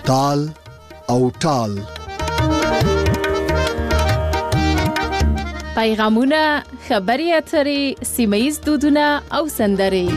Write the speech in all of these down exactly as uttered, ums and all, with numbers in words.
تال او ټال. پیغامونه، خبري اترې، سیمه‌ییز دودونه او سندرې.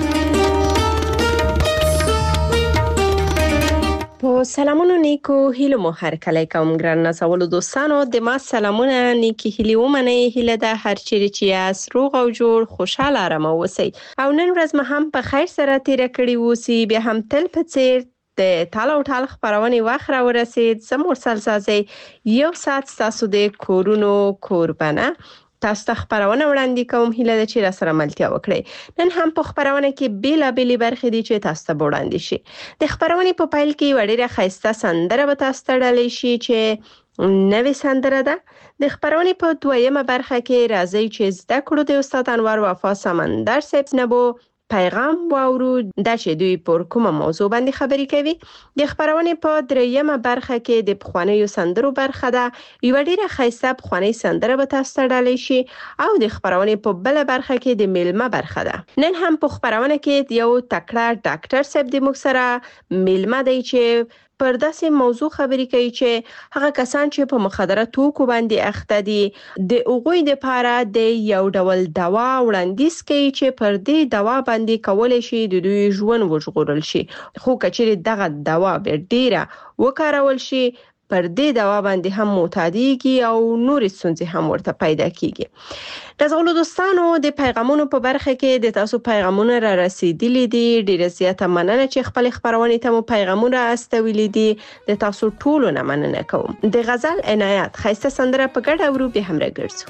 په سلامونو نیکو هیلو مو هر کله کوم ګران نازولو دوستانو د ما سلامونه نیکی هیلې ومنئ. هیله ده هر چیرې چې یاست روغ او جوړ خوشاله آرام اوسئ او نن ورځ مو هم په خیر سره تیره کړې اوسي. بیا هم تل په څیر د تال او ټال خبرونې وخت را ورسید. زه مرسل سازی یو ساعت ستاسو د کورونو کوربنه تاسو ته خبرونه وړاندې کوم. هیله ده چې را سره ملتیا وکړئ. نن هم په خبرونه کې بیلابېلې برخې دي چې تاسو ته وړاندې شي. د خبرونې په پیل کې یوه ډېره ښایسته سندره به تاسو ته ډالۍ شي چې نوې سندره ده. د خبرونې په دویمه برخه کې راځي چې زده کړو د استاد انور وفا سمندر صاحب نبو پیغام واورو دا چې دوی پر کومه موضوع باندې خبرې کوي. د خبرونې په دریمه برخه کې د پخوانیو سندرو برخه ده. یو ډیره ښایسته پخوانی سندره به تاسو ته ډالۍ شي او د خبرونې په بل برخه کې د میلمه برخه ده. نن هم په خبرونه کې یو تکړه ډاکټر صاحب د موږ سره میلمه دی چې پر داسې موضوع خبرې کوي چې هغه کسان چې په مخدره توکو باندې اخته دي د هغوی لپاره د یو ډول دوا وړاندیز کوي چې پر دې دوا باندې کولای شي د دوی ژوند وژغورل شي. خو کچېرې دغه دوا به ډیره وکارول شي پر دې دوا باندې هم معتادیږي او نور ستونزې هم ورته پیدا کیږي. رازغلو دوستانو د پیغامونو په برخه کې د تاسو پیغامونه را رسیدلي دي. ډیره زیاته مننه چې خپل خبرونه ته مو پیغامونه استولې دي. د تاسو ټولو نه مننه کوم. د غزل عنایت خیسته سندره په ګډه ورو به هم راګرځو.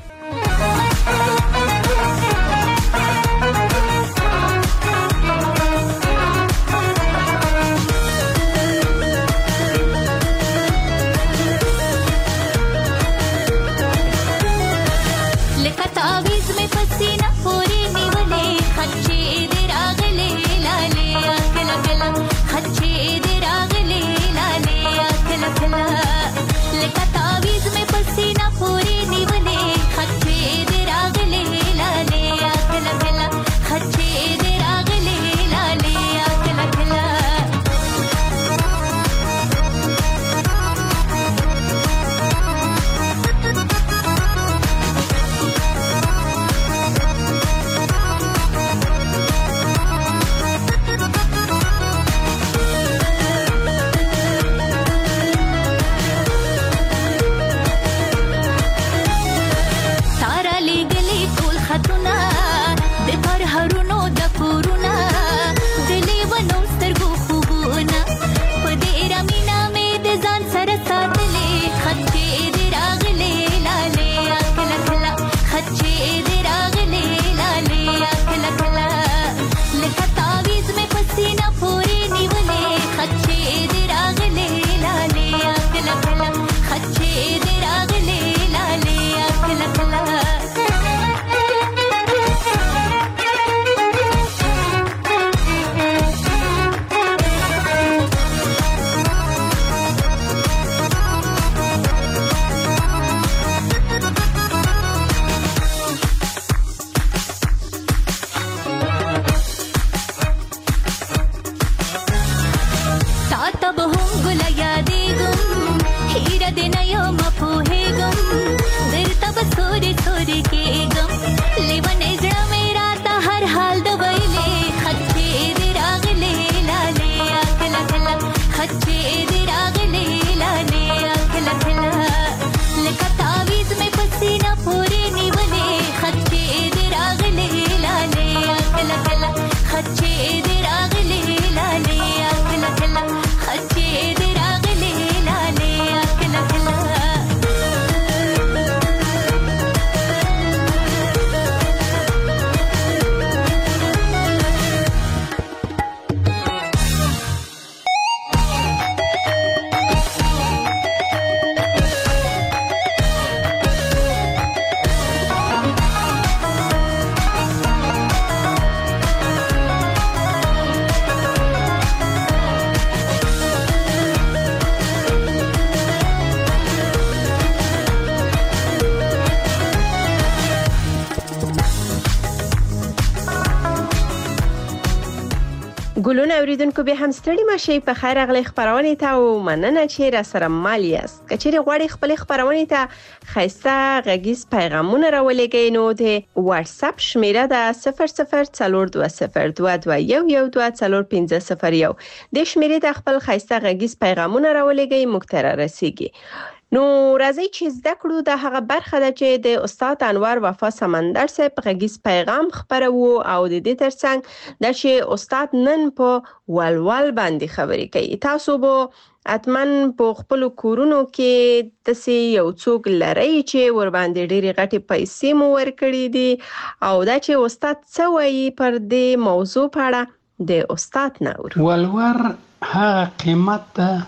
لکه تعویز میں پسینہ پوری نیولے خچے ګلونه اوریدونکو به هم ستړي مشي په خیر اغلی خبرونه ته او مننه چې را سره مال یاست. کچېری غواړي خپل خبرونه ته خیسته غږیز پیغامونه راولېږئ نو د واتس اپ شمیره ده صفر صفر څلور دوه صفر دوه دوه یو یو دوه څلور پنځه صفر یو. د شمیرې د خپل خیسته غږیز پیغامونه راولېږئ موږ ته رسیږي. نو راځي چې زده کړو د هغه برخه ده چې د استاد انور وفا سمندر صاحب غږیز پیغام خبرو او د دې ترڅنګ د چې استاد نن په ولول باندې خبرې کوي. تاسو به اتمن په خپل کورونو کې تاسو یو څوک لري چې ور باندې ډېری غټي پیسې مو ورکړي دي او دا چې استاد څه وایي پر دې موضوع په اړه د استاد نور. ولور هغه قیمت ده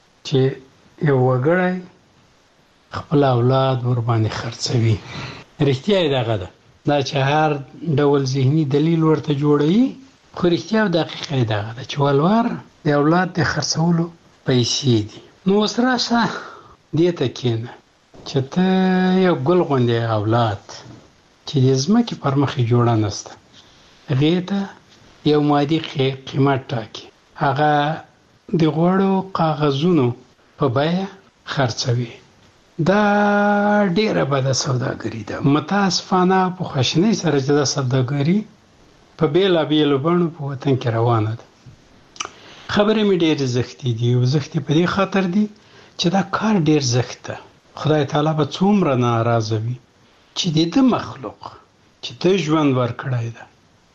چې یو وګړی خپل اولاد ور باندې خرڅوي. رښتیا یې دغه ده دا چې هر ډول ذهني دلیل ورته جوړوي خو رښتیا او دقیقه یې دغه ده چې ولور د اولاد د خرڅولو پیسې دي. نو اوس راشه دې ته کښېنه چې ته یو ګل غوندې اولاد چې د ځمکې پر مخ یې جوړه نسته هغې ته یو مادي قیمت ټاکي هغه د غوړو کاغذونو په بیه خرڅوي. دا ډیره بده سوداګري ده. متاسفانه په خواشینۍ سره چې دا سوداګري په بیلابیلو بڼو په وطن کې روانه ده. خبرې مې ډېرې زښتې دي او زښتې په دې خاطر دي چې دا کار ډېر زښت ده. خدای تعالی به څومره ناراضه وي چې د ده مخلوق چې ته ژوند ورکړی ده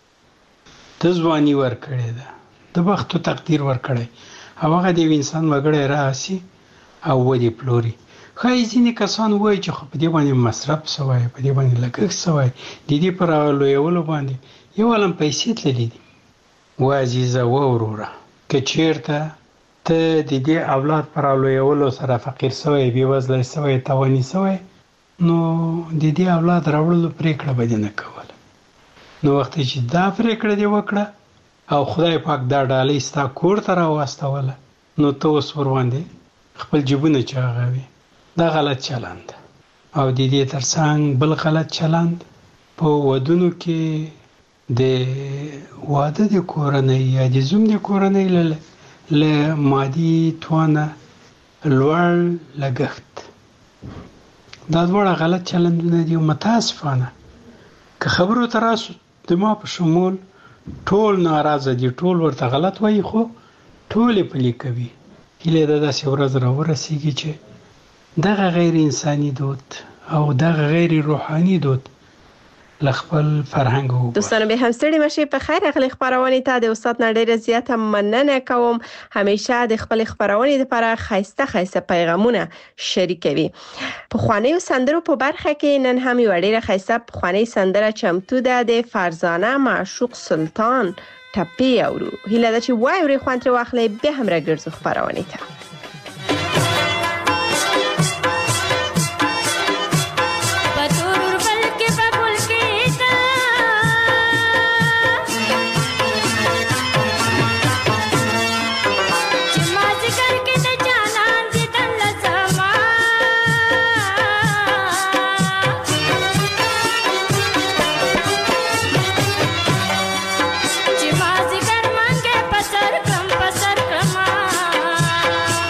ته ځواني ورکړې ده د بخت او تقدیر ورکړی او هغه د یو انسان وګړی راسي او ودې پلوري. ښایي ځینې کسان وایي چې خو په دې باندې مصرف سوی په دې باندې لګښت سوی د دې په رالویولو باندې یو عالم پیسې تللي دي. و عزیزه و وروره که چېرته ته د دې اولاد په رالویولو سره فقیر سوی بېوزلی سوی تاواني سوی نو د دې اولاد راوړلو پرېکړه به دې نه کوله. نو وختې چې دا پرېکړه دې وکړه او خدای پاک دا ډالۍ ستا کور ته راواستوله نو ته اوس ورباندې خپل جیبونه چاغوي. دا غلط چلند او د دې ترڅنګ بل غلط چلند په ودونو کې د واده د کورنۍ یا د زوم د کورنۍ له مادي توانه لوړ لګښت دا دواړه غلط چلندونه دي. متاسفانه که خبرو ته راسو د ما په شمول ټول ناراضه دي ټول ورته غلط وایي خو ټول یې پلي کوي. هیله ده داسې ورځ راورسیږي چې دغه غیر انساني دود او دغه غیر روحاني دود لخپل فرهنګ وو. دوستانو به هم ستړي مشي په خیر اغلی خبرونه ته د استاد نه ډیره زیاته مننه کوم. همیشه د خپل خبرونه لپاره خیسته خیسته پیغامونه شریکوي. په خواني سندرو په برخه کې نن هم یو ډیره خیسته په خواني سندره چمتو ده د فرزانه معشوق سلطان ټپي اورو. هیله ده چې وای ورې خوانتره واخلې به هم راګرځو خبرونه ته. Pasar, pasar, pasar,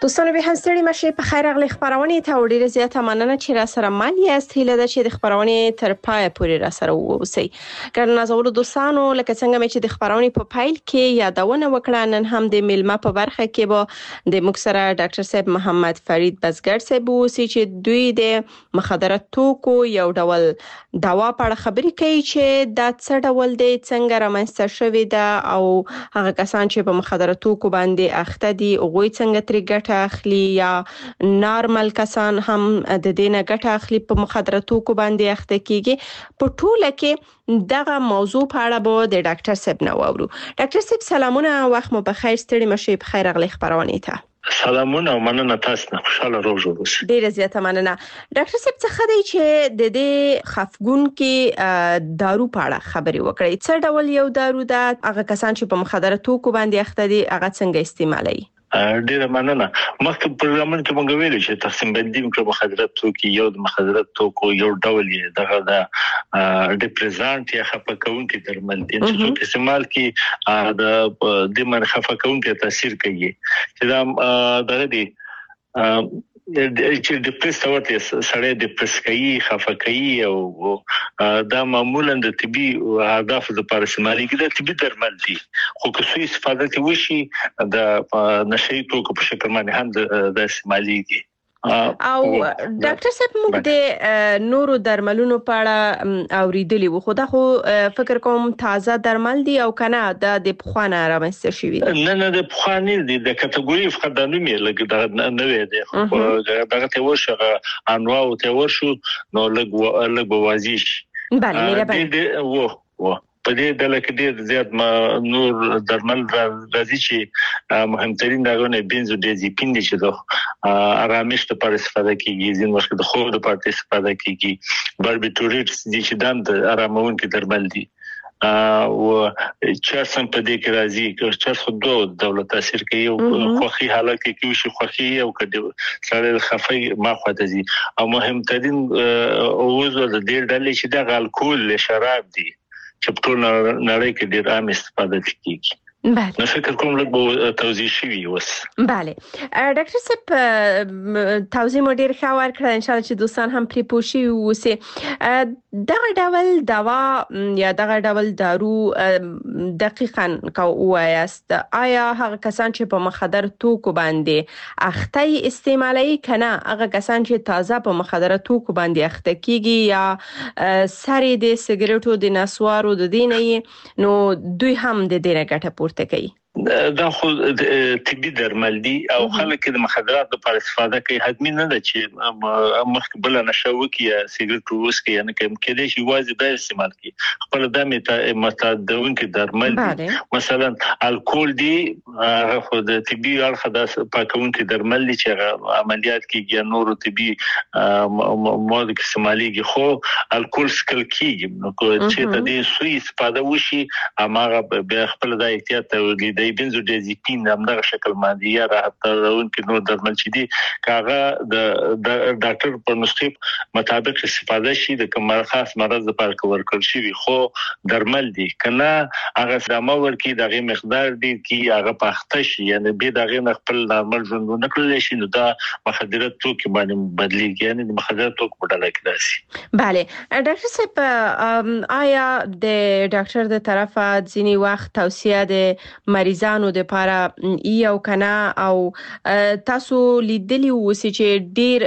دوستانو به هم ستړي مشه په خیر اغلی خبرونه ته ډیره زیاته مننه چې را سره مال یاست هیله ده چې د خبرونه تر پای پورې را سره ووسی. ګرانه زولو دوستانو لکه څنګه مې چې د خبرونه په پایل کې یادونه وکړه نن هم د میلمه په برخه کې به د مکسره ډاکټر صاحب محمد فرید بزګر صاحب ووسی چې دوی د مخدره توکو یو ډول دوا په اړه خبرې کوي چې دا څه ډول دی څنګه رامنځته شوی ده او هغه کسان چې په مخدره توکو باندې اخته دي هغوی څنګه ترې ګټه اخلي یا نارمل کسان هم د دې نه ګټه اخلي په مخدره توکو باندې اخته کیږي. په ټوله کې دغه موضوع په اړه به د ډاکټر صاحب نه واورو. ډاکټر صاحب سلامونه، وخت مو بخیر، ستړي مشه، په خیر اغلی خبرونه ته. سلامونه او مننه تاسو نه، خوشاله روغ جوړ اوسئ. ډیره زیاته مننه. ډاکټر صاحب څه خدای چې د دې خفګون کې دارو په اړه خبري وکړي. څه ډول یو دارو ده؟ هغه کسان چې په مخدره توکو باندې اخته دي هغه څنګه استعمالوي؟ ډیره مننه. مخکې پروګرامونه کې موږ ویل چې تقسیم بندي وکړو مخدره توکي. یو د مخدره توکو یو ډول یې دغه د ډیپریزانت یا خفقونکي درمل دي چې استعمال کې د د من خفقونکي تاثیر کوي چې دا دغه دي چې د پرست ورته سړی د پرست کوي خفه کوي او دا معمولا د طبي اهداف لپاره استعمالي کېږي. د طبي درمل دي خو که څه استفاده کوي شي د نشي توکو په شکل باندې هم د استعمالي کېږي. او ډاکټر صاحب موږ د نورو درملونو په اړه اوریدلی وو خو دا خو فکر کوم تازه درمل دي او کنه د پخوانه رامنځته شوي دي؟ نه نه د پخوانه دي د کټګوري فقط د نومې لګ د نوې دي خو دغه ته ورشه انواع او ته ورشو نو لګ لګ وازیش. بله مهرباني. و و په دې ډله کې ډېر زیات ما نور درمل راځي چې مهمترین داغونه بنزودیازپین دي چې د آرامش لپاره استفاده کیږي، ځین وخت د خوب لپاره استفاده کیږي، باربیټوریټس دي چې دام د آرامونکي درمل دي او چرس هم په دې کې راځي. چرس خو دوه دولت تاثیر کوي او خوخي حالت کې کوي شي خوخي او کډه سره خفي ما خواته دي او مهمترین اوزو د دې ډلې چې د الکول شراب دي چې په ټول نړۍ کې ډېر عام استفاده کیږي. بله. نو فکر کوم لږ توضیح شوی وس. بله. ډاکټر صاحب توضیح مو ډېر ښه ورکړه، ان شاء الله چې دوستان هم پرې پوه شي ووسي. دغه ډول دوا یا دغه ډول دارو دقیقاً کو وایست آیا هغه کسان چې په مخدر توکو باندې اخته استعمالي کنه هغه کسان چې تازه په مخدر توکو باندې اخته کیږي یا سری د سیګریټو د نسوارو د دیني نو دوی هم د دې راګټه پورته کوي؟ دا خو طبي درمل دي او خلک د مخدرات لپاره استفاده کوي. حتمی نه ده چې مخکې بل نشه وکي یا سیګریټ وسکي یا نه کوم کېدای شي واځي د استعمال کوي خپل د متعددونکي درمل دي. مثلا الکول دي خو د طبي اړخ د پاکونکي درمل دي چې عملیات کېږي یا نور طبي مواد کې استعماليږي خو الکول سکل کېږي نو چې د دې سوي استفاده وشي اماغه به خپل د احتیاط توګه د بنزودیازپین همدغه شکل باندې یا راحتون کې نور درمل چې دي کاغه د ډاکټر په نسخه مطابق استفاده شي د کوم خاص مرض لپاره کور کړی شي خو درمل دي کنه هغه سمه ورکی دغه مقدار دي چې هغه پخته شي یعنی به دغه خپل نارمل ژوند نه کړل شي نو دا مخدره توکي باندې بدلیږي یعنی د مخدره توکو په ډله کې راشي. بله ډاکټر صاحب آیا د ډاکټر د طرفه ځینی وخت توصیه د مریضانو د لپاره یو کنه او تاسو لیدلی وسی چې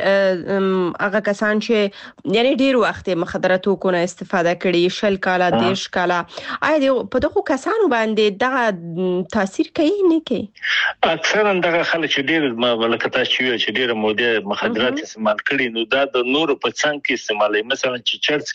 ډیر هغه کسان چې یعنی ډیر وخت مخدره توکو نه استفاده کړي شل کاله دیش کاله آیا په دغه کسانو باندې دغه تاثیر کوي نه کوي؟ اکثرا دغه خلک چې ډیر ملکتا چې چې ډیر موده مخدرات استعمال کړي نو دا د نور په څنګه کې استعمالي مثلا چې چرس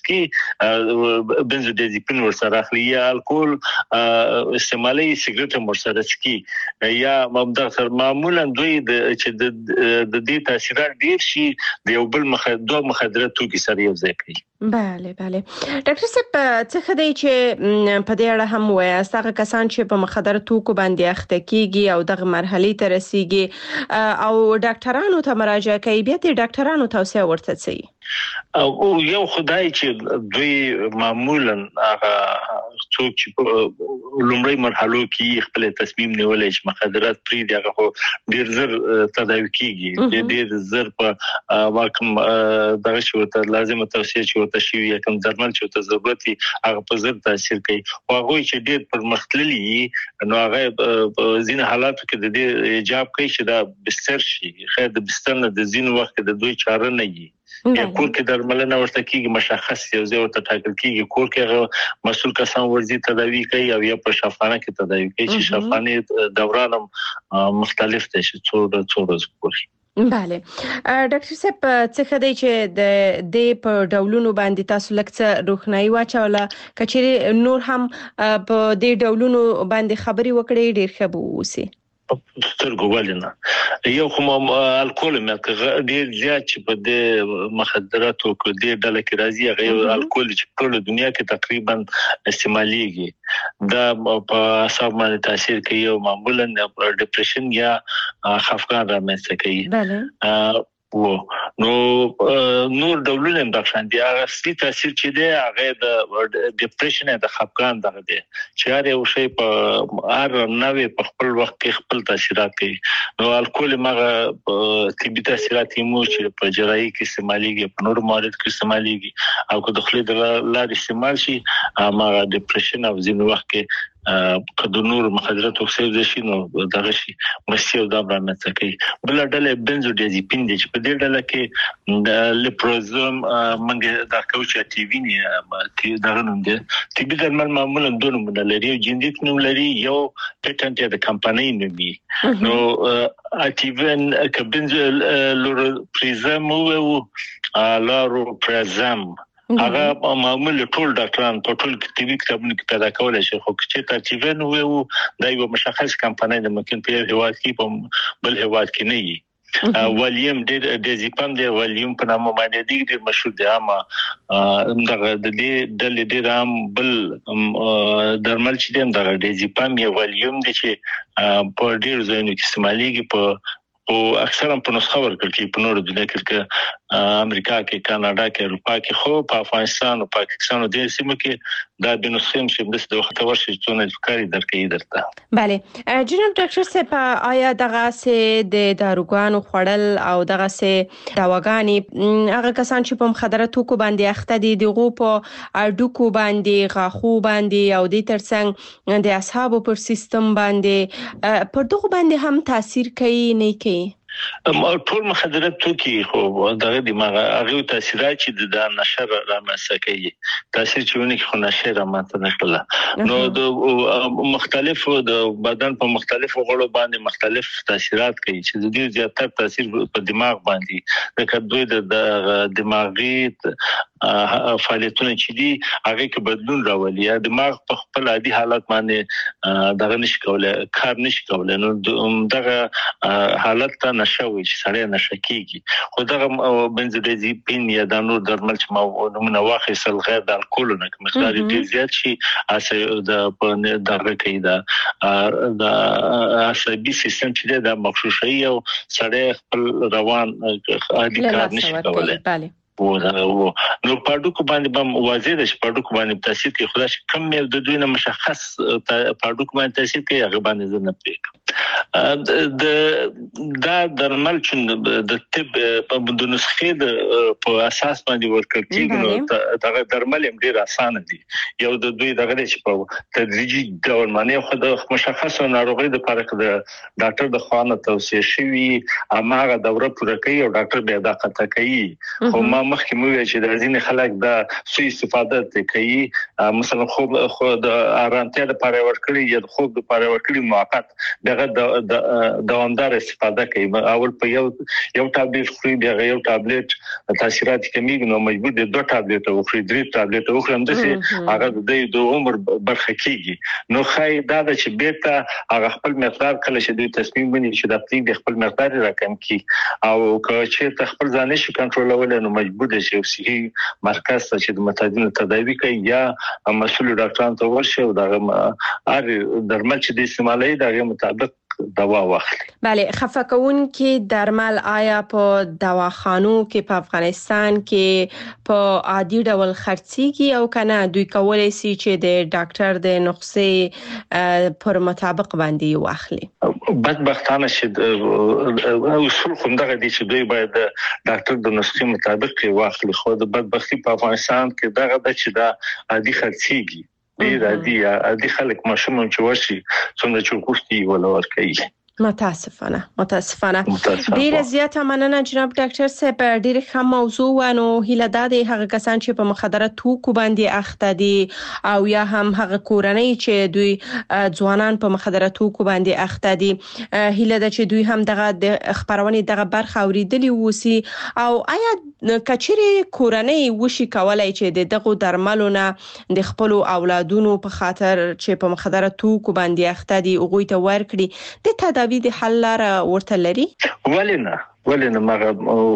کې بنزودیازپین ورسره اخلي یا الکول استعمالي سیګریټ ورسره سکي یا مبدغ معمولا دوی د چې د دې تاثیرات ډیر شي د یو بل مخدر مخدرات توکي سره یو ځای کوي. بله بله. ډاکټر صاحب څه خدای چې په دې اړه هم وایي هغه کسان چې په مخدر توکو باندې اخته کیږي او دغه مرحله ته رسیږي او ډاکټرانو ته مراجعه کوي بیا د ډاکټرانو توصیه ورته څه او یو خدای چې دوی معمولا هغه څوک چې لومړی مرحله کې خپل تصمیم نیولای چې مخدرات پری دغه ډیر زر تداوی کیږي ډیر زر په واکم دغه شو ته لازم توصیه چې ورته شي یا کوم درمل چې ته ضرورت هغه په زر تاثیر کوي او هغه چې ډیر پرمختللي نو هغه زین حالاتو کې د دې ایجاب کوي چې دا بستر شي خیر د بستر نه د زین وخت د دوی چاره نه وي یا کور کې درملنه ورته کیږي مشخص یو ځای ورته ټاکل کیږي کور کې مسؤل کسان ورزي تداوی کوي او یا په شفاخانه کې تداوی کوي چې شفاخانه دوران مختلف دي چې څو څو ورځې پورې بله ډاکټر صاحب څه خدای چې د د په ډولونو باندې تاسو لکه روښنايي واچوله کچېره نور هم په دې ډولونو باندې خبري وکړي ډیر ښه به وسی سترګو ولنه یو کوم الکول مې ډیر زیات چې په دې مخدراتو کې ډیر ډله کې راځي هغه الکول چې په دنیا کې تقریبا استعماليږي دا په اعصاب باندې تاثیر کوي او معمولا ډیپریشن یا خفګان رامنځته کوي بله و نو نور ډولونه د شان دي هغه ستي تاثیر چې دی هغه د ډیپریشن د خفګان دغه دی چې هر یو شی په هر نوې په خپل وخت کې خپل تاثیرات کوي نو الکول مغه طبي تاثیرات مو چې په جراحي کې استعماليږي په نور موارد کې استعماليږي او که د خپل د لارې استعمال شي مغه ډیپریشن او ځینې وخت کې کله نور مخدرات اوسېږي شي نو دغه شي مسیو دا باندې کوي بل ډله بنزودیازپین دي چې په دې ډله کې د لیپروزوم منګه د کوچا ټي وی نه چې دا نوم دی چې به درمل معمولا دوه نومونه لري جنډیک نوم لري یو پیټنټ د کمپنۍ نوم دی نو اټیون کبنزول لوروپریزم او لوروپریزم هغه معمولی ټول ډاکټران په ټول طبي کتابونو کې پیدا کولای شي خو چې ترتیبن وو دا یو مشخص کمپنۍ د ممکن په هیواد کې په بل هیواد کې نه وي ولیم د دزیپام د ولیم په نامه باندې دی ډیر مشهور دی اما دغه د دې د لیدرام بل درمل چې د دزیپام یو ولیم دي چې په ډیر ځایونو کې استعماليږي په او اکثرا په نسخه ورکړل کې په نورو دنیا کې امریکا کې کاناډا کې اروپا کې خو په افغانستان او پاکستان او د سیمو کې دا د نسخې چې د وخت ورشي څونه ذکرې درکې درته bale جناب ډاکټر صاحب آیا دغه سه د داروګانو خوړل او دغه سه دواګانی هغه کسان چې په مخدراتو کو باندې اخته دي دغه په اډوکو باندې غاخو باندې او د ترڅنګ د اصحابو پر سیستم باندې پر دغه باندې هم تاثیر کوي نه کوي ټول مخدرات توکي خو دغه دماغ هغه تاثیرات چې د نشر رامنځته کوي تاثیر چېونه خو نشر رامنځته نه کړل نو د مختلفو د بدن په مختلفو غړو باندې مختلف تاثیرات کوي چې د دې زیاتره تاثیر په دماغ باندې د کډوی د دماغي فعالیتونه چې دي هغه کې بدلون راولي دماغ په خپل عادي حالت باندې دغه نشي کولای کار نشي کولای نو دغه حالت ته نشوي چې سړی نشه کیږي خو دغه بنزودیازپین یا د نور درمل چې ما نمونه واخیستل غیر د الکول نه مقدار ډیر زیات شي اسه د په دغه کې دا د عصبي سیستم چې د مخشوشي او سړی خپل روان عادي کار نشي کولای و نو پاډوکو باندې بم واضح ده چې پاډوکو باندې تاثیر کوي خدای چې کم مې د دوی نه مشخص پاډوکو باندې تاثیر کوي هغه باندې زه نه پېږم د دا درمل چې د طب په د نسخې د په اساس باندې ورکړل کېږي نو دا درمل هم ډیر اسانه دي یو د دوی دغه چې په تدریجي ډول باندې خو د مشخص ناروغي د لپاره د ډاکټر د خوانه توصیه شوی اماغه دوره پوره کوي او ډاکټر بیا دا قطع کوي خو ما مخکې مو ویل چې د ځینې خلک دا سوء استفاده کوي مثلا خوب خو د ارامتیا لپاره ورکړي یا د خوب لپاره ورکړي موقت دغه د دوامدار استفاده کوي اول په یو یو ټابلیټ خوري بیا یو ټابلیټ تاثیرات کمیږي نو مجبور دي دوه ټابلیټ او خوري درې ټابلیټ او خورم دسي هغه د عمر برخه کیږي نو خای دا چې بیرته هغه خپل مقدار کله چې دوی تصمیم ونیسي چې د خپل خپل مقدار راکم کی او که چې خپل ځان شي کنټرولول نو مجبور دي چې صحي مرکز ته چې د متعددو تداوی کوي یا مسؤل ډاکټران ته ورشي او دا هر درمل چې د استعمالي دغه مطابق دوا واخلي. بله، خفقون کې درمل آیا په دواخانو کې په افغانستان کې په عادي ډول خرڅيږي او کنه دوی کولای شي چې د ډاکټر د نسخې پر مطابق باندې واخلي؟ بدبختانه چې اصول خوندغه دي چې دوی باید ډاکټر د نسخې مطابق واخلي، خو د بدبختی په افغانستان کې دغه د چې دا عادي خرڅيږي ډیر عادي عادي خلک ماشوم چې وشي څنګه چې کوفتي ولور کوي. متاسفانه متاسفانه ډیره زیاته مننه جناب ډاکټر صاحب، ډیره ښه موضوع ونه هیله ده د هغه کسان چې په مخدره توکو باندې اخته دي او یا هم هغه کورنۍ چې دوی ځوانان په مخدره توکو باندې اخته دي، هیله ده چې دوی هم دغه د خبرونې دغه برخه اوریدلی وسی او آیا کچري کورنۍ وشي کولای چې د دغه درملونه د خپل اولادونو په خاطر چې په مخدره توکو باندې اخته دي او غوي ته ورکړي د تداوی د حل لاره ورته لري؟ ولنه ولنه مغه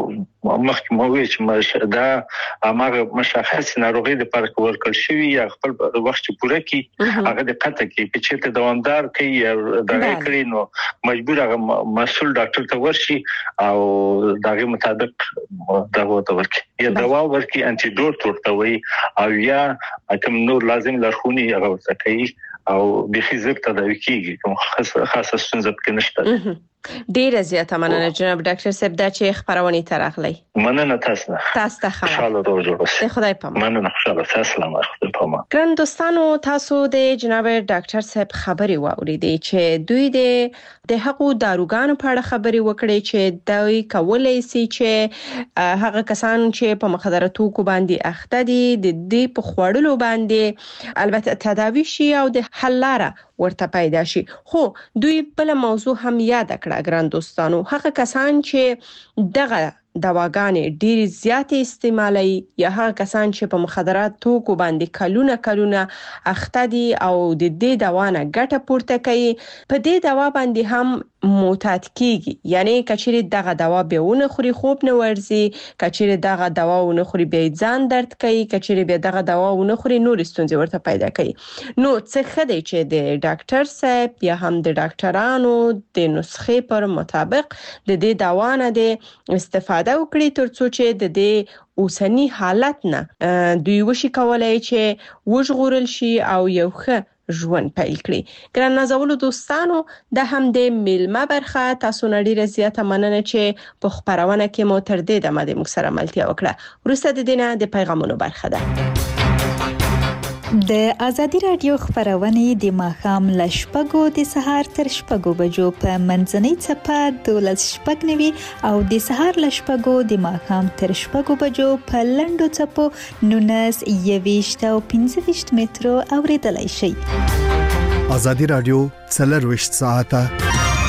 مخکې مو وی چې دا امغه مشخص ناروغي د پر کول کول شوی یا خپل وخت پوره کی هغه د قطه کې چې ته دوامدار کوي دغه کړي نو مجبور هغه مسول ډاکټر ته ورشي او دغه مطابق دغه ورکړي یا دوا ورکړي انټي ډوټ ورته وي او یا کوم نور لازم لارښوونې هغه ورته کوي او به خزر تداوي کیږي کوم خاصه خاصه ستونزه کې نشته. ډیره زیاته مننه جناب ډاکټر صاحب دا چې خبرونه ترغلي. مننه تاسو. تاسو ته ښه حال روزه. خدای پامان. مننه خوشاله تاسو سلام خدای پامان. ګران دوستانو، تاسو د جناب ډاکټر صاحب خبري واوریدې چې دوی د د هغو داروګانو په اړه خبري وکړي چې دوی کولای شي چې هغه کسان چې په مخدره توکو باندې اخته دي د دې په خوړلو باندې البته تداوي شي او د حل لاره ورته پیدا شي. خو دوی بل موضوع هم یاد کړه ګران دوستانو، هغه کسان چې دغه دواګانې ډېر زیات استعمالي یا هغه کسان چې په مخدرات توکو باندې کلونه کلونه اخته دي او د دې دوا نه ګټه پورته کوي، په دې دوا باندې هم معتاد کیږي. یعنی کچېرې دغه دوا به ونه خوري خوب نه ورزي، کچېرې دغه دوا ونه خوري به ځان درد کوي، کچېرې به دغه دوا ونه خوري نور ستونزې ورته پیدا کوي. نو څه خدای چې د ډاکټر صاحب یا هم د ډاکټرانو د نسخې پر مطابق د دې دوا نه د استفاده وکړي ترڅو چې د دې اوسنی حالت نه دوی وشي کولای چې وژغورل شي او یو ښه ژوند پیل کړي. ګران نازولو دوستانو، د هم د میلمه برخه تاسو نه ډیره زیاته مننه چې په خبرونه کې مو تر دې دمه د مکسره ملتیا وکړه. وروسته د دینه د پیغامونو برخه ده. د ازادي رادیو خبرونه د ماخام لشپګو د سهار تر شپږو بجو په منځنۍ چپه دولس شپږ نوي او د سهار لشپګو د ماخام تر شپږو بجو په لندو چپو نونس یويشت او پنځه ویشت مترو اوریدلای شي. ازادي رادیو څلرویشت ساعته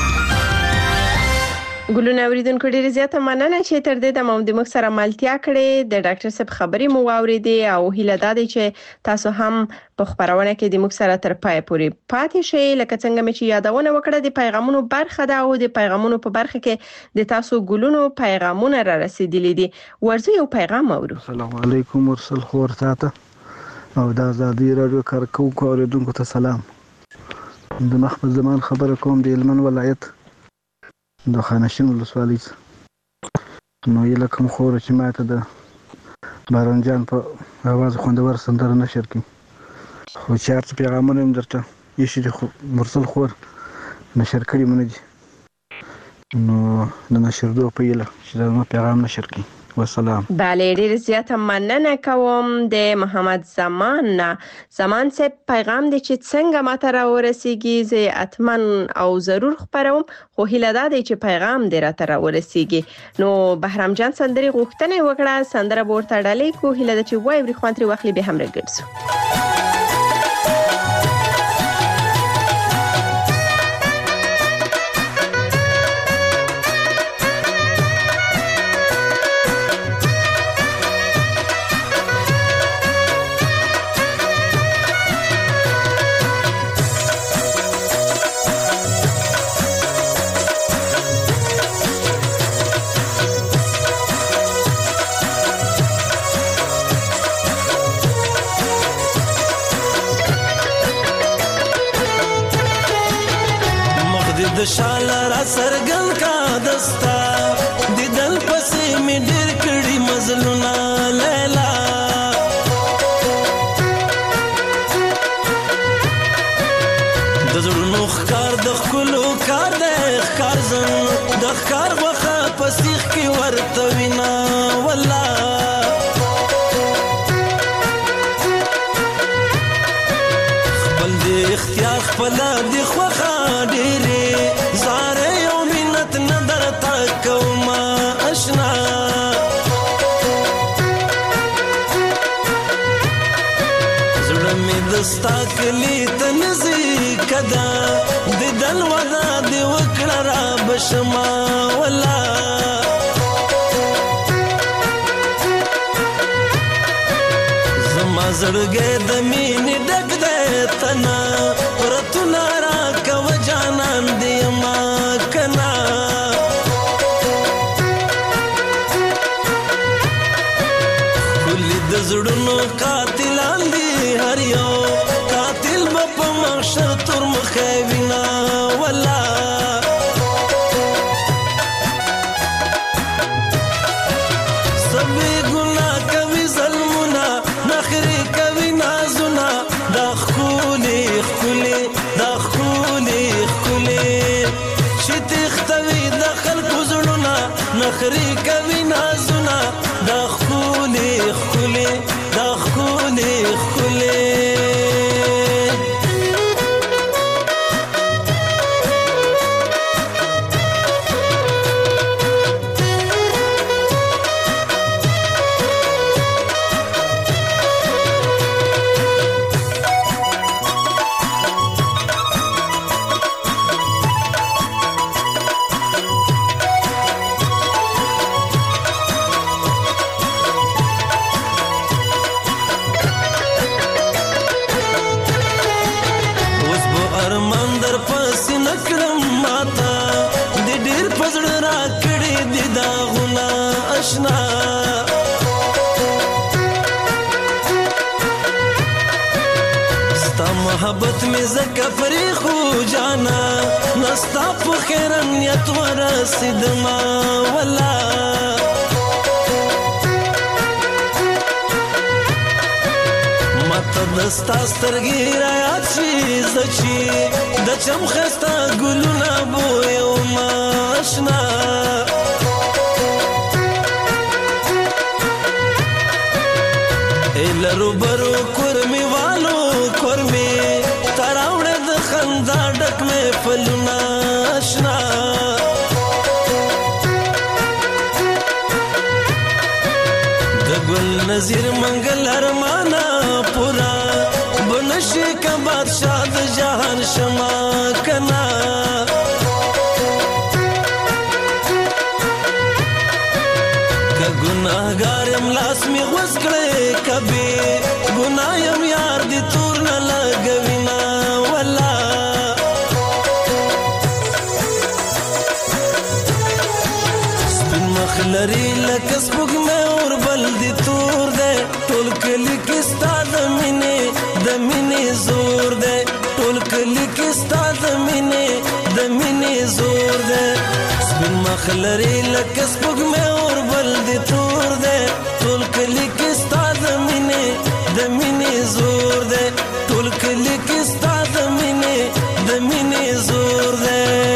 ګلونه اوریدونکو ډیره زیاته مننه چې تر دې د مو د مکسره ملتیا کړې. د ډاکټر صاحب خبري مو اوریدې او هیله ده چې تاسو هم په خبرونه کې د مکسره تر پای پورې پاتې شئ. لکه څنګه مې چې یادونه وکړه د پیغامونو برخه ده او د پیغامونو په برخه کې د تاسو ګلونو پیغامونه را رسیدلي دي. ورځو یو پیغام اورو. السلام علیکم ورسل خور تاته او د ازادي رادیو کارکونکو اوریدونکو ته سلام. د مخبز زمان خبره کوم د هلمند ولایت د خانشین ولسوالۍ نو یله کوم خور چې ماته د بارنجان په اواز خوندور سندره نشر کی خو چارت پیغامونه هم درته یشي خو مرسل خور نشر کړی مونږ دي نو د نشر دوه په یله چې دا پیغام نشر کی. والسلام. بله ډیر زیاته مننه کوم د محمد زمان نه. زمان صاحب پیغام دی چې څنګه ماته را ورسیږي زه اتمن او ضرور خبروم، خو هیله ده چې پیغام دی را تر ورسیږي. نو بهرام جان سندري غوښتنه وکړه، سندره ورته ډالۍ کو، هیله ده چې وای وري خوانتري واخلي به هم راګرځو. د شاله را سرګن کا دستا دیدل پسې می ډېر کړي مزلونه لیلا د زړونو ښکار د ښکلو کار دی ښکار زن د ښکار غوښه په سیخ کې ورته وینا والله خپل د اختیار خپله د خوښه ډېرې زارې او منت نه درته کومه اشنا زړه مې د ستا کلي ته نزدیکه ده دیدل وعده دې وکړه را بشمه والله زما زړګی د مینې ډک دی تنه پرتونه راکوه جانان دې یمه کنه ښکلي د زړونو قاتلان دي هر یو قاتل به په محشر تور مخی وینه والله سبې ګناه کوي ظلمونه نخرې کوي نازونه دا ښکلي ښکلي دا ښکلي ښکلي چې تښتوي د خلکو زړونه نخرې کوي نازونه دا ښکلي ښکلي دا ښکلي ښکلي محبت میں زکا فریخو جانا نستا پو خیرن نیت ورسید ما والله ماتا دستا سترگی را یاد شی زچی د چم خستا گلونا بویو ما اشنا ایلرو برو کرمی والو کرمی تراوڑے د خندا ڈک میں فلونا اشنا د گل نظیر منگل ارمانا پورا بنشی کا بادشاہ د جہان شما کنا کا گناہگار املاس میں غوز کرے کبھی گناہیم یار دی تور نہ لگوینا والله سپین مخ لري لکه سپوږمۍ اور بل دی تور دی ټول کلی کې ستا د مینې د مینې زور دی ټول کلی کې ستا د مینې د مینې زور دی سپین مخ لري لکه سپوږمۍ اور بل دی تور دی ټول کلی کې ستا د مینې د مینې زور دی ټول کلی کې ستا د مینې د مینې زور دی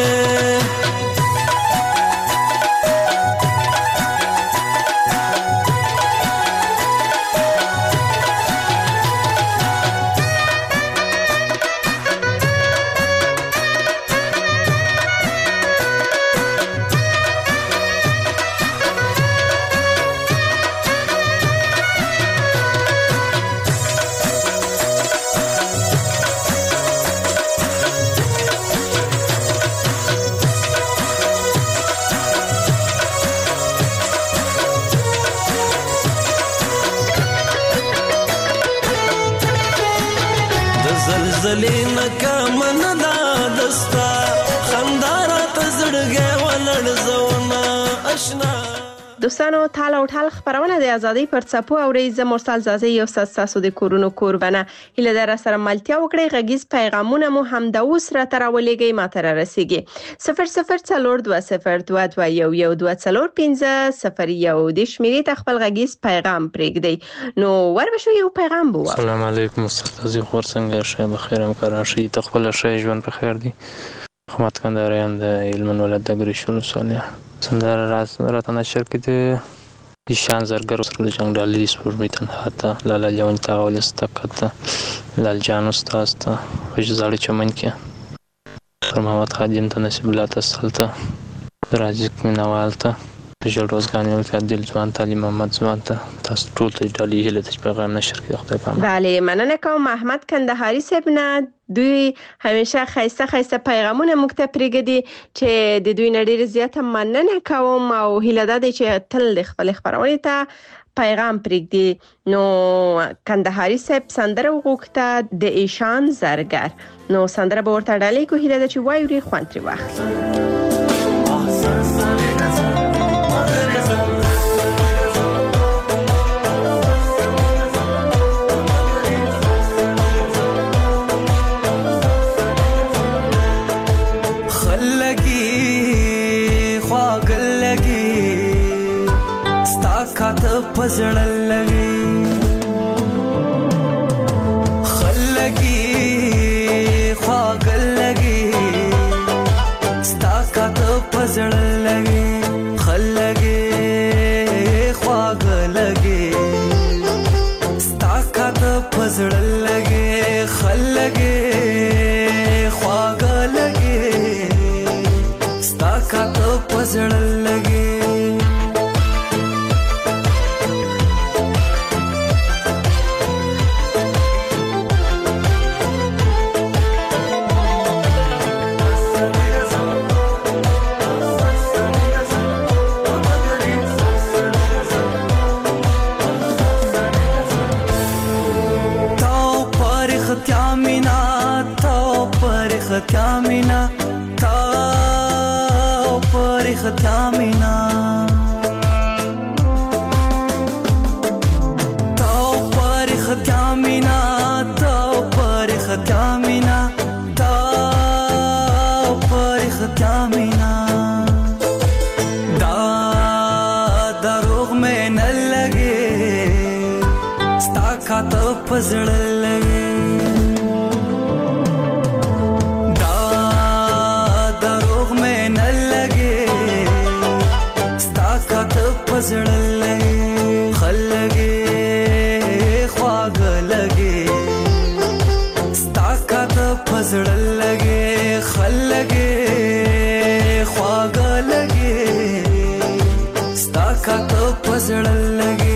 زلزلې نکامن دا دستا خندارا ته زړګی ولړزونه اشنا دوستانو تال او ټال خبرونه د ازادي پر څپو او ریزه مرسل زازي یو ساسو د کورونو قربانه هله در سره ملتیا وکړي غږیز پیغامونه مو هم د اوس را ترولېږي ماته را رسیږي صفر صفر څلور دوه صفر دوه دوه یو یو دوه څلور پنځه صفر یو د شمیرې ته خپل غږیز پیغام پرېږدي نو وربشو یو پیغام بو. السلام علیکم استاد خور څنګه شه بخیر ام کراشي ته خپل شه ژوند په خیر دي خدمت کندهاریان د علم ولادت د ګریشل صالح سندره راز راته نشر کړي د شان زرګر سره جنگ ډالې سپورمې تنها ته لالا جوان تا ول استقته لال جان استاد ته وج زړه چمن کې پر محمد خادم ته نصیب الله تسلته راځي مینوال ته جوړ روزګان یو ته دل ځوان تعلیم محمد ځوان ته تاسو ټول ته ډالې هله د پیغام نشر کړي خدای پامه. بله مننه کوم محمد کندهاری صاحب نه دوی همیشه خیسته خیسته پیغامونه موږ ته پرېږدي چې د دوی نه ډېر زیاته مننه کوم او هیله ده چې تل د خپل خبرونې ته پیغام پرېږدي. نو کندهاری صاحب سندره وغوښته د ایشان زرګر نو سندره به ورته ډالۍ کو هیله ده چې وایوري خوند ترې واخلي. پزړ لګي خلګي خواګل لګي ستا کات پزړ لګي خلګي خواګل لګي ستا کات پزړ لګي خلګي خواګل لګي ستا کات پزړ لګي Kamina ta par khamina ta par khamina ta par khamina ta par khamina da darugh mein n lage sta khat pazd lage پزړ لګي خلګي خواګ لګي ستا کات پزړ لګي خلګي خواګ لګي ستا کات پزړ لګي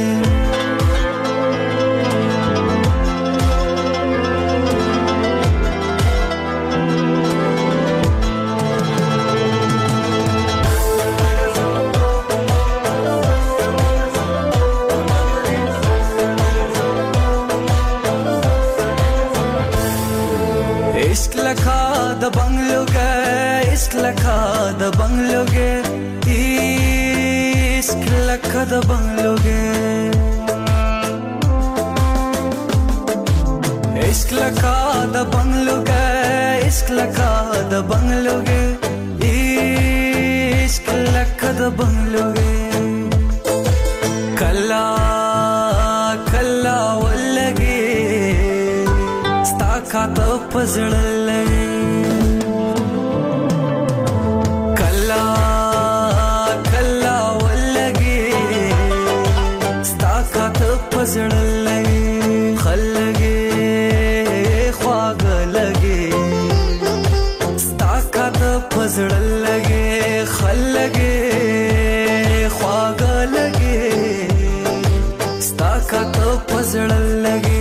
د بنگلو گے عشق لکھا د بنگلو گے عشق لکھا د بنگلو گے عشق لکھا د بنگلو گے عشق لکھا د بنگلو گے عشق لکھا د بنگلو گے کلا کلا ولگے ستا کات پزړ لګي پزړ لګي خلګي خواګ لګي ستا کات پزړ لګي خلګي خواګ لګي ستا کات پزړ لګي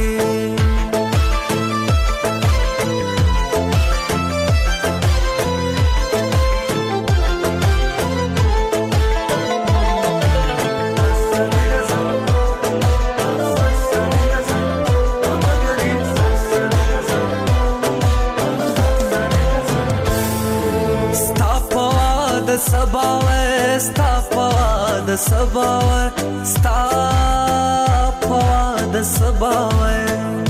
سبا وستا پوا د سباور ستا پوا د سباور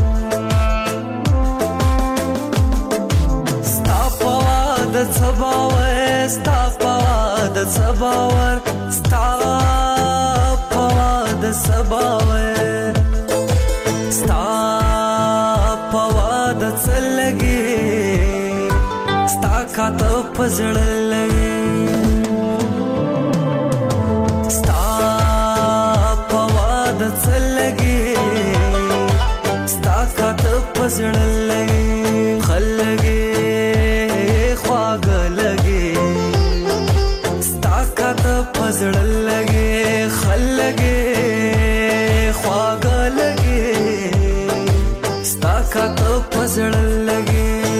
ستا پوا د سباور ستا پوا د سباور ستا پوا د سباور ستا پوا د څلګي ستا کاته پزړلې ستا پوا د څلګي ستا کاته پزړلې خلګي خواګلګي ستا کاته پزړلې خلګي خواګلګي ستا کاته پزړلې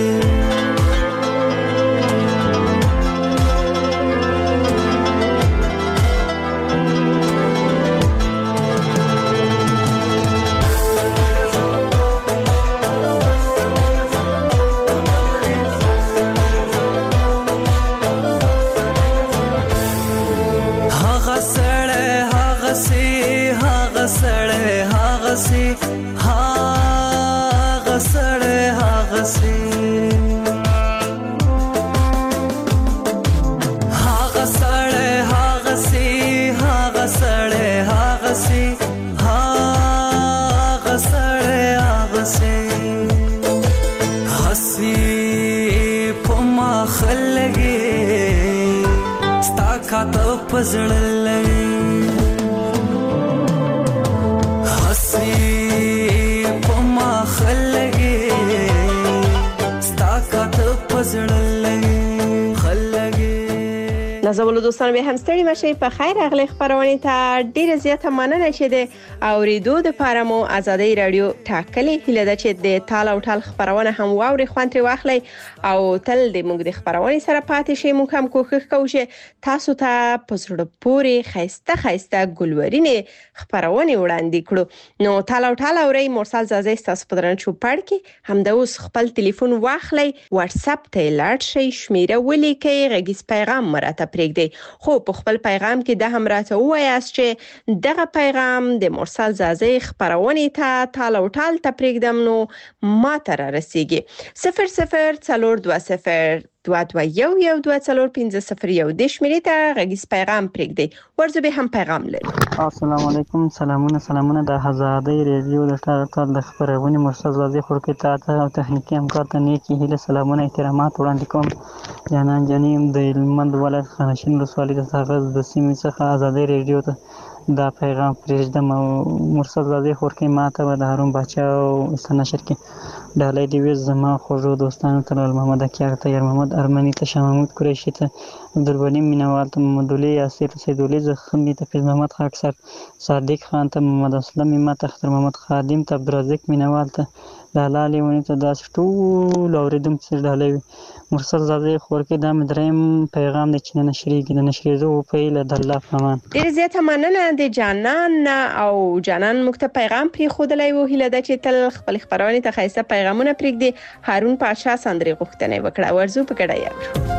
پزړلې حسي پما خلګي ستا کاته پزړلې خلګي نازولو دوستان به هم ستړي مشي په خیر اغلی خبرونه ته ډیره زیاته مننه چې د اوریدو د پارمو ازادي رادیو ټاکلې هله د چې د تال او ټال خبرونه هم واوري خوانتري واخلي او تل د موږ د خبرونه سره پاتې شي موږ هم کوښښ کوو چې تاسو ته پسړه پوري خيسته خيسته ګلورینه خبرونه وړاندې کړو نو تال او ټال اوري مرسل زازي تاسو په درن چوپړ کې هم د اوس خپل ټلیفون واخلي واتس اپ ته لاړ شي شمیره ولیکي غږیز پیغام مرته پرېږدي خو په خپل پیغام کې د هم راته وایاست چې دغه پیغام د مرسل زازي خبرونه ته تال او ټال ته پرېږدم نو ما ته را رسیږي صفر صفر څلور دوه صفر دوه دوه یو یو دوه څلور پنځه صفر یو د شمیرې ته غږیز پیغام پرېږدي ورځو به هم پیغام لري السلام علیکم سلامونه سلامونه د آزادۍ رادیو د ټاکل د خبرونه مرسل زازي خورکې ته او تخنیکی همکار ته نیکی هیله سلامونه احترامات وړاندې کوم جانان جنیم د هلمند ولایت خانشین ولسوالۍ د ساغز د سیمې څخه آزادۍ رادیو ته دا پیغام پرېږدم او مرسل زازي خورکې ماته و د هارون باچا او استاد نشر کې ډالۍ دی وز زما خوږو دوستانو ته محمد اکیار ته یار محمد ارمنی ته شاه محمود قریشی ته عبدالبنی مینوال ته محمد ولی یاسر سیدولی زخمی ته فیض محمد خاکسر صادق خان ته محمد اسلم ما ته اختر محمد خادم ته عبدالرزاق مینوال ته لاله ونی ته داس ټول اوریدم چې ډالۍ مرسل زازي خورکې دا مدریم پیغام د چینه نشری کې د نشری زو په له د الله فمان ډیر زیاته مننه د جانان او جانان مکته پیغام پری خودلای وو هله د چې تل خپل خبرونه ته خاصه پیغامونه پرېږدي هارون پاشا سندري غوښتنه وکړه ورزو په کډه یو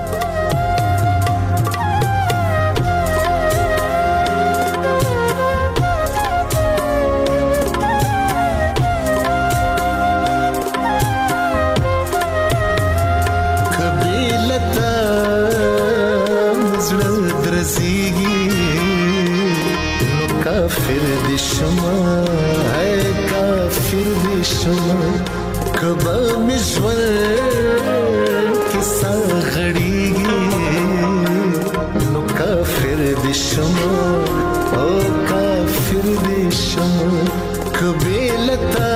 کافر دی شما ہے کافر دی شما کبا مشور کسا غڑیگی نو کافر دی شما او کافر دی شما کبی لتا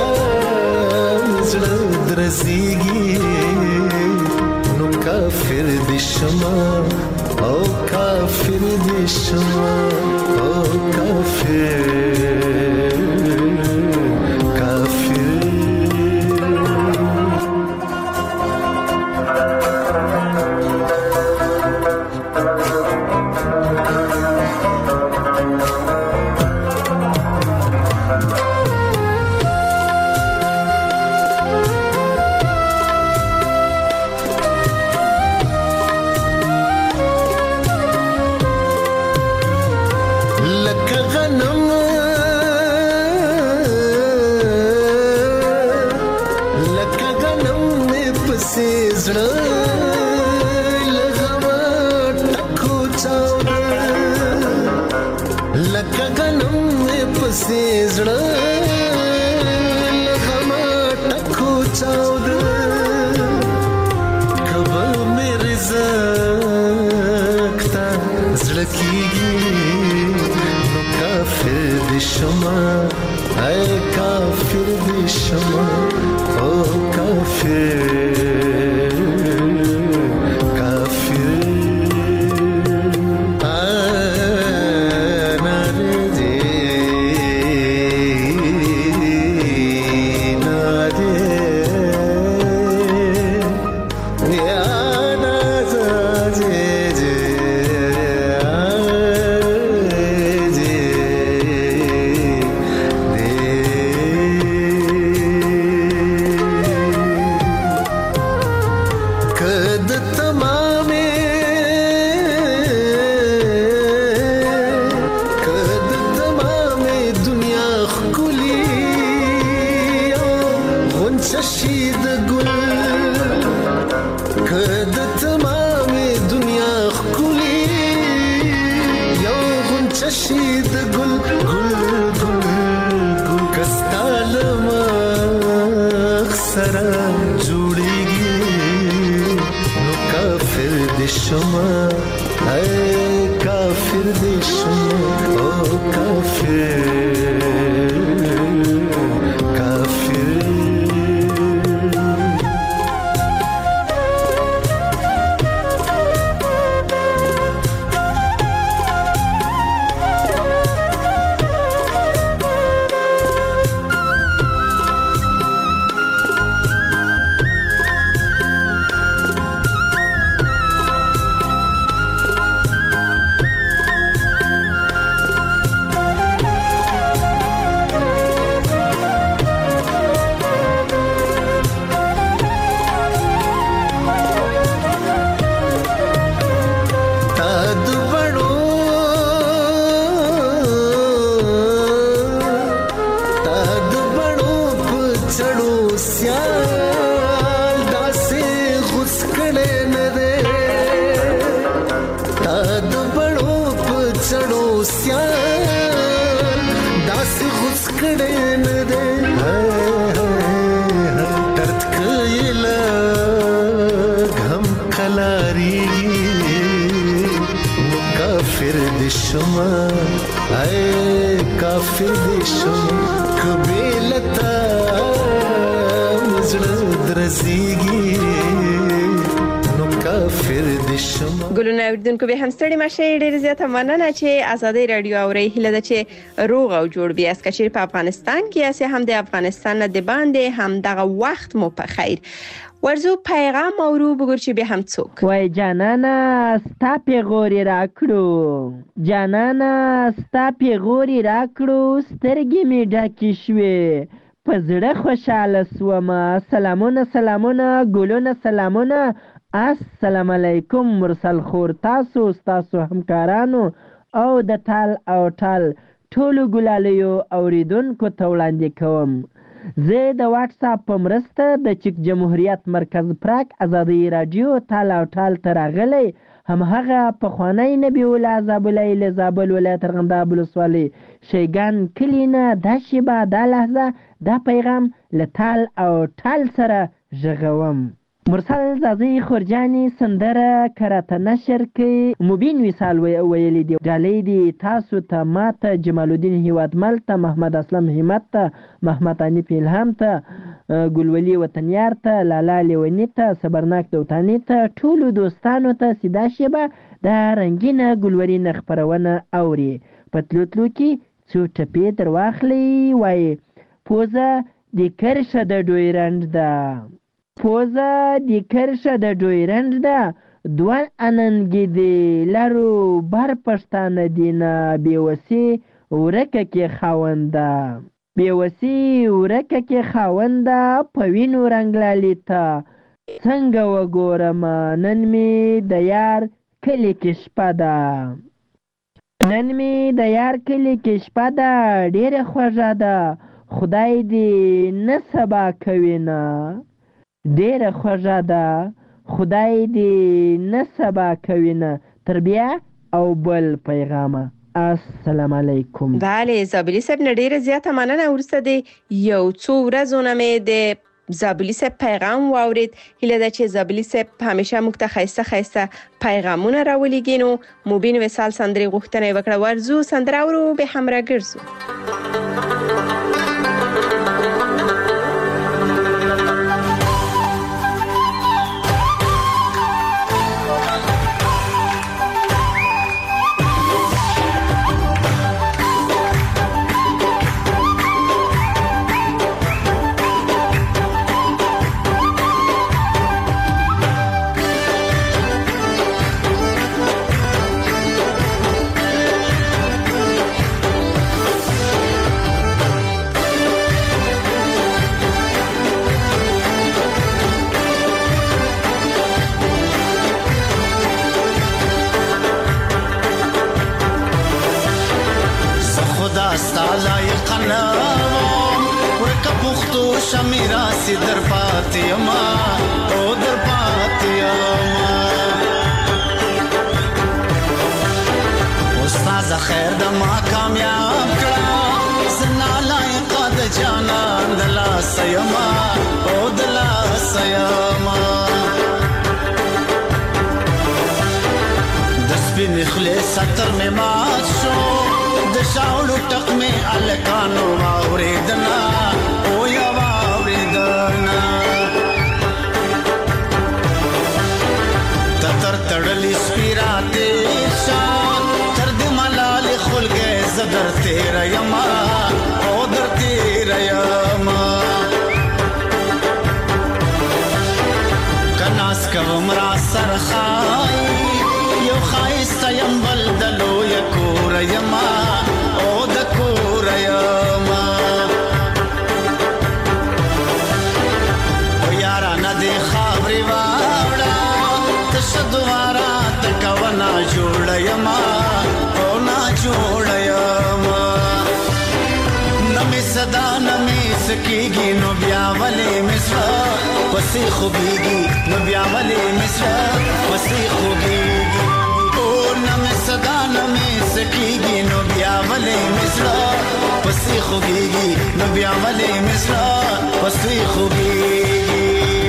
زڑا درزیگی نو کافر دی شما او کافر دی شما او کافر کافر لغما ټکو چاوده لکه غنم مې پسې زړه لغما ټکو چاوده کبه مې رزق تا زړه کېږي نو کافر دې شمه ای کافر دې شمه او کافر کافر آنا دې نا دې یا نا دې ششید گل کد تمام دنیا خکولی یو غن ششید گل گل گل گل کستالم اخسرا جوڑیگی نو کافر دشما اے کافر دشما او کافر ګلونه اوریدونکو به هم ستړي مشه ډیر زیاته مننه چې آزادي رادیو اوري هله ده چې روغ او جوړ بیا اس کچیر په افغانستان کې اسه هم د افغانستان نه د باندې هم دغه وخت مو په خیر ورزو پیغام اورو بګور چې به هم څوک وای جانانا ستا پیغوري راکړو جانانا ستا پیغوري راکړو سترګې می ډکې شوې پزړه خوشاله سوما سلامونه سلامونه ګلونه سلامونه السلام علیکم مرسل خور تاسو تاسو همکارانو او د ټال او ټال ټولو ګلالیو اوریدونکو ته وړاندې کوم زه د واتس اپ په مرسته د چک جمهوریت مرکز پراک آزادي رادیو ټال او ټال ته راغلی هم هغه پخوانی نبی الله زابلای له زابل ولایت ارغنداب ولسوالۍ شیګان کلی نه دا شیبه دا لحظه دا پیغام له ټال او ټال سره ژغوم مرسل زازی خورجانی سندره کراته نشر کې مبین وصال ویلي دی ډالۍ دی تاسو ته ماته جمال الدین هیوادمل ته محمد اسلم همت ته محمد انیف الهام ته ګلولي وطنیار ته لالا لیونی ته صبرناک دوتانی ته ټولو دوستانو ته سیدا شیبه د رنگینه ګلورین خبرونه اوري پتلوتلو کې څو ټپې در واخلي وای پوزه د کرشه د ډویرند ده پوزه د کرشه د ډویرند ده دوه اننګې دی لرو بر پښتانه دینه بیوسی ورکه کې خاونده بیوسی ورکه کې خاونده په وینو رنګلالی ته څنګه وګورم نن می د یار کلی کې شپه ده نن می د یار کلی کې شپه ده ډېره خوږه ده خدای دې نه سبا کوي نه ډېره خوږه ده خدای دې نه سبا کوي نه تر بیا او بل پیغامه. السلام علیکم. بله زابلی صاحب نه ډیره زیاته مننه. وروسته د یو څو ورځو نه مې د زابلی صاحب پیغام واورید. هیله ده چې زابلی صاحب همیشه موږ ته ښایسته ښایسته پیغامونه راولېږي. نو مبین وصال سندرې غوښتنه وکړه. ورځو سندره ورو به همراه ګرځو. شمیرا سی در پاتی ما او در پاتی ما استاد خیر د ما کامیاب کړه زنا لایق د جانان دلا سیما او دلا سیما د سپین خلیص ستر می مات شو د شاولو ټک می الکانو اوریدنا او یا تر تړلی سپیراته شان تر دې ملال خلګې زدر تیر یما او در تیر یما کناس کوم را سر خای یو خایست یم بلدلو یکور یما او د کور یما او یارا ندی خبري واړه دوارا تکونا جوړ یما او نا جوړ یما نمی صدا نمی سکیږي نو بیا ولې مصر پسې خوږيږي نو بیا ولې مصر پسې خوږيږي او نمی صدا نمی سکیږي نو بیا ولې مصر پسې خوږيږي نو بیا ولې مصر پسې خوږيږي.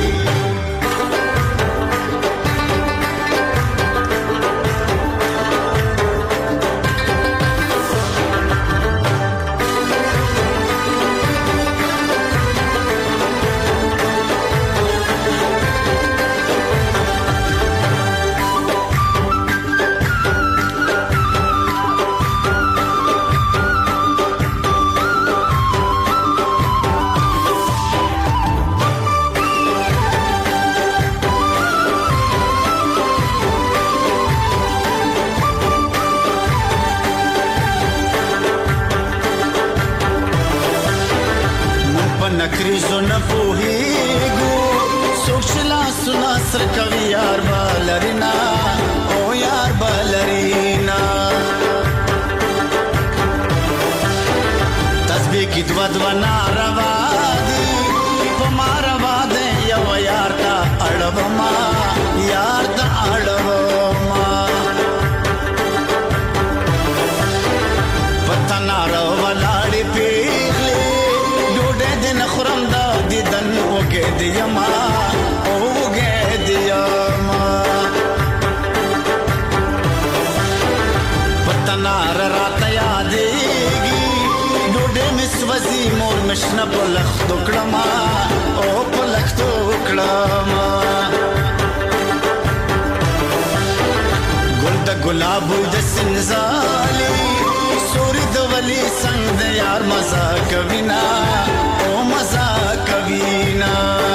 نکریزو نپوهیگو سوکشلا سنا سر کوي یار بالرینا او یار بالرینا تسبیح کی دو دو ناروا دی پماروا دے یو یار تا اڑوما یار تا اڑوما پتنا رو ولاړی پیغلی خرم دا دیدن وګه دی یما او وګه دی یما پتنا رات یادېږي ډوډۍ مس وزي مور مشنه په لخت وکړما او په لخت وکړما ګل د ګلاب د سنزالي سوري د ولی څنګه د یار مزه کوینا او مزه کوینا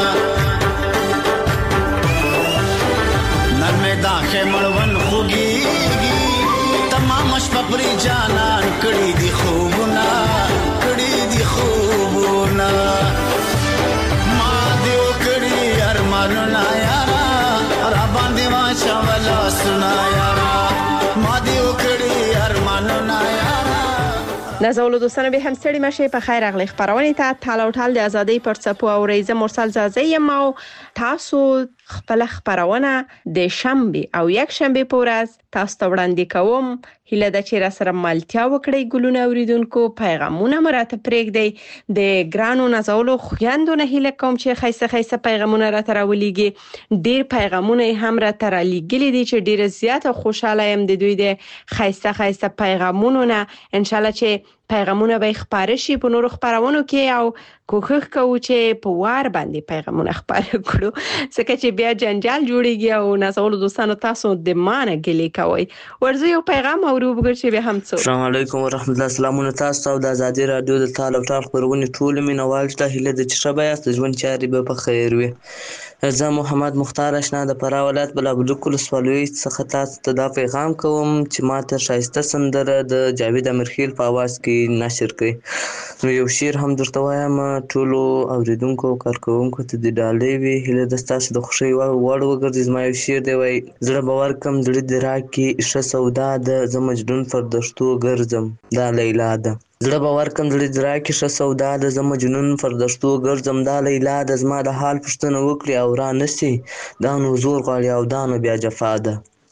نن مې دا خمړون خوږيږي تمام شپه پرې جانان کړي دي خوبونه کړي دي خوبونه ما دیو کړي ارمانونه یارا را باندې واچا ولا سنا یارا ما دیو کړي ارمانونه یارا. نازولو دوستان به هم ستړي مشه په خیر اغلی خبرونه ته تاله او ټال د ازادۍ پر څپو او ریزه مرسل زازه یم او تاسو خپل خبرونه د شنبه او یک شنبه په ورځ تاسو ته وړاندې کوم. هیله ده چې را سره ملتیا وکړئ. ګلونه اوریدونکو پیغامونه مراتب پرېږدئ. د ګرانو نازولو خویندو نه هیله کوم چې خیسه خیسه پیغامونه را تر ولېږي. ډیر پیغامونه هم را تر لېږلي دي چې ډیر زیات خوشاله يم د دوی د خیسه خیسه پیغامونو نه. ان شاء الله چې پیغامونه به خبره شي په نورو خبرونو کې او کوښښ کوو چې په وار باندې پیغامونه خبره کړو ځکه چې بیا جنجال جوړیږي او نازولو دوستانو تاسو د مانه ګلې کوي. ورځي یو پیغام اورو وګورئ چې به هم څو. السلام علیکم ورحمت الله. سلامونه تاسو ته د ازادي رادیو د تعال او ټال خبرونه ټول مینوال ته هیله د چې شبایاست ژوند چاري به په خیر وي. زه محمد مختار اشنا د فراه ولایت بلابلوک ولسوالۍ څخه تاسو ته دا پیغام کوم چې ماته شایسته سندره د جاوید امیرخیل په आवाज کې نشر کړئ. نو یو شعر هم درته وایم ټولو اوریدونکو او کارکوونکو ته د ډالۍ وي. هیله ده ستاسو د خوښۍ وړ وګرځي. زما یو شعر دی وایي زړه به ورکړم زړه دې راکړي ښه سودا ده زه مجنون پر دښتو ګرځم دا لیلا ده. زړه به ورکړم زړه دې راکړي ښه سودا ده زه مجنون پر دښتو ګرځم دا لیلا ده. زما د حال پوښتنه وکړي او را نشي دا نو زور غواړي او دا نو بیا جفا ده.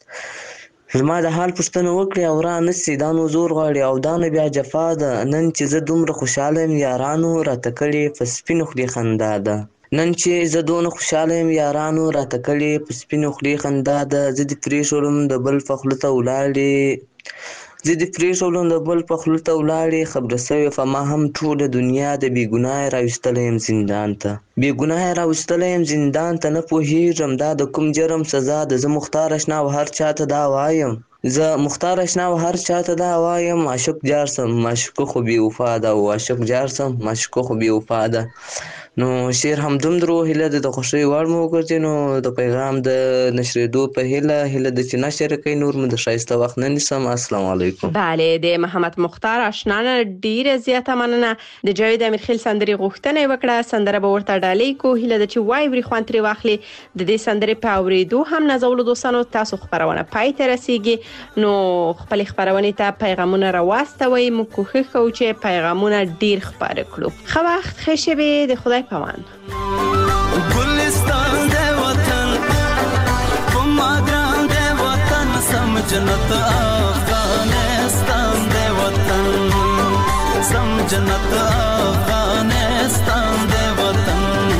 زما د حال پوښتنه وکړي او را نشي دا نو زور غواړي او دا نو بیا جفا ده. نن چې زه دومره خوشحاله یم یارانو راته کړې په سپینو خولې خندا ده. نن چې زه دونه خوشحاله یم یارانو راته کړې په سپینو خولې خندا ده. زه دې پرېښولم د بل په خوله ته ولاړې زه دې پرېښولم د بل په خوله ته ولاړې خبره سوې په ما هم ټوله دنیا د بې ګناه راویستلی یم زندان ته. بې ګناه راویستلی یم زندان ته نه پوهېږم دا د کوم جرم سزا ده. زه مختار اشنا او هر چاته دا وایم زه مختار اشنا او هر چاته دا وایم عاشق جار سم معشوقه خو بې وفا ده او عاشق جار سم معشوقه خو بې وفا ده. نو شعر هم دومره هیله ده د خوښۍ وړ مو وګرځي. نو د پیغام د نشرېدو په هیله هیله ده چې نشر کوي نور مو د ښایسته وخت نه نیسم. السلام علیکم. بله د محمد مختار اشنا نه ډیره زیاته مننه. د جاوید امیرخیل سندرې غوښتنه وکړه. سندره به ورته ډالۍ کو. هیله ده چې وای وری خوان ترې واخلي. د دې سندرې په اورېدو هم نازولو دوستانو تاسو خبرونه پای ته رسیږي. نو خپل خبرونه ته پیغامونه راواستوي. مو کوښښ کوو چې پیغامونه ډیر خبره کړو. خو وخت ښه شي د خدای پامان. गुलिस्तान दे वतन कुमाग्राम दे वतन सम जन्नत अफगानिस्तान दे वतन सम जन्नत अफगानिस्तान दे वतन.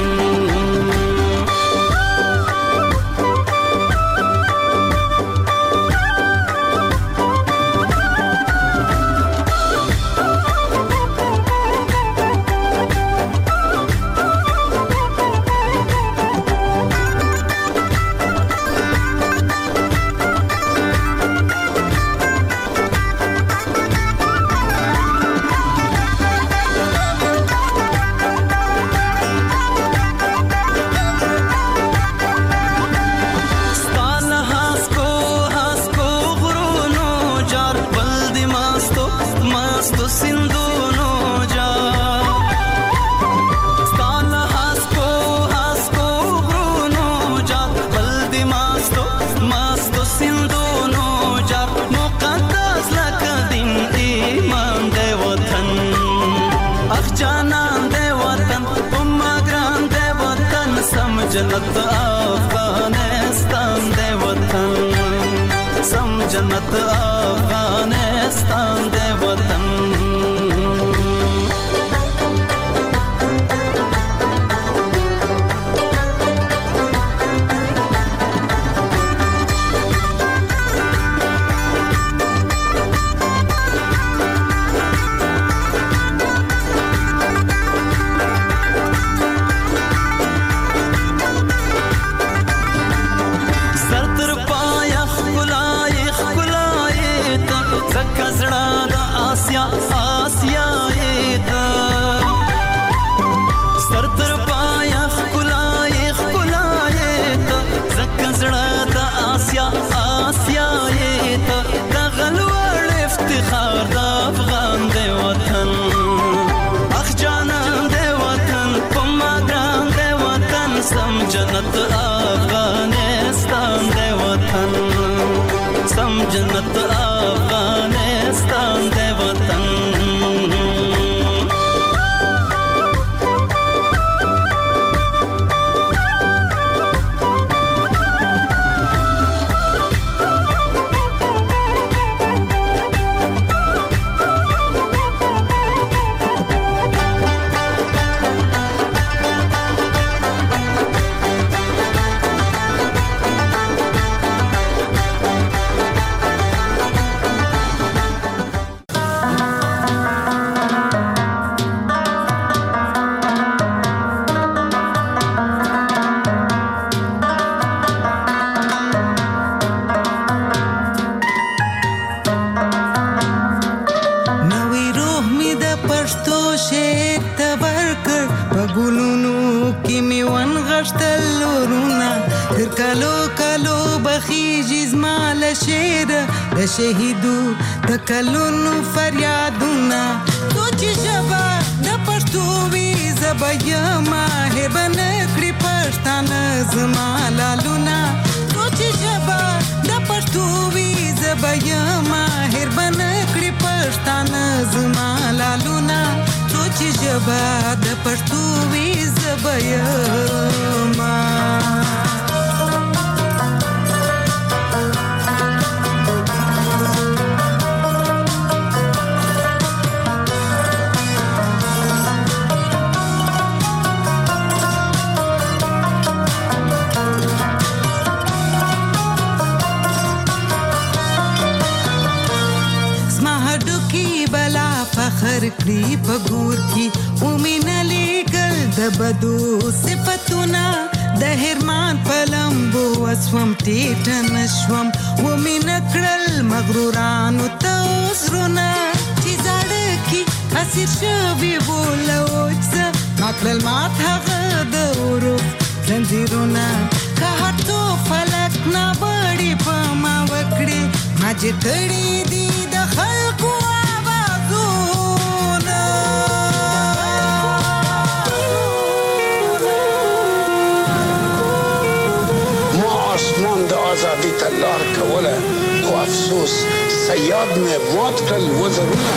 जन्नत अफगानिस्तान दे वतन सम जन्नत अफगानिस्तान दे वतन. जन्नत अफगानिस्तान दे वतन सम जन्नत अफगानिस्तान दे वतन. خخیږي زما له شعره د شهیدو د کلونو فریادونه سوچ ژبه د پښتو وي زه به یمه هېر به نه کړي پښتانه زما لالونه سوچ ژبه د پښتو وي زه به یمه هېر به نه کړي پښتانه زما لالونه سوچ ژبه د پښتو وي زه به یمه فخر کړی په ګور کې ومینه لګل د بدو صفتونه د هرمان په لمبو وسوم ټیټه نشوم ومینه کړل مغرورانو ته وزرونه چې زاړه کې اسیر شوي بولوچه مکړل مات هغه د ورو زنځیرونه که هر څو فلک نه بړي په ما وکړي ما چې کړي دي د خلکو آزادی تلار کوله خو افسوس سیاد مې مات کړل وزرونه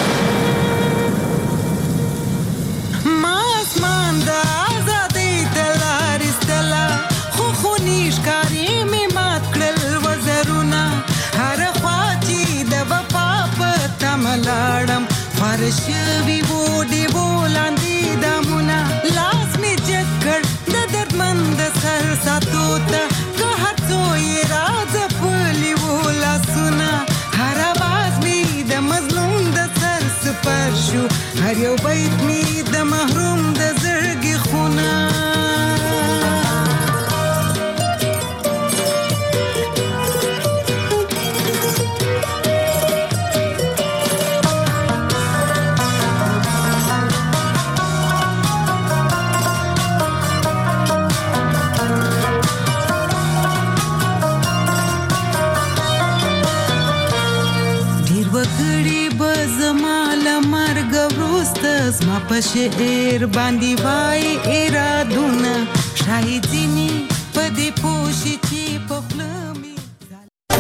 ما اسمان د آزادی تلار استلا خو خونی ښکارې مې مات کړل وزرونه هر خوا چې د وفا په تمه لاړم خواره شوي وو ډېوو لاندې دامونه لاس مې جګ کړ د دردمند سر ساتو ته هر یو بیت می د محروم د زړګي خونه ډیر وکړي به زما له مرګ وروسته زما په شعر باندې وای ارادونه شاید ځینې په دې پوه شي چې په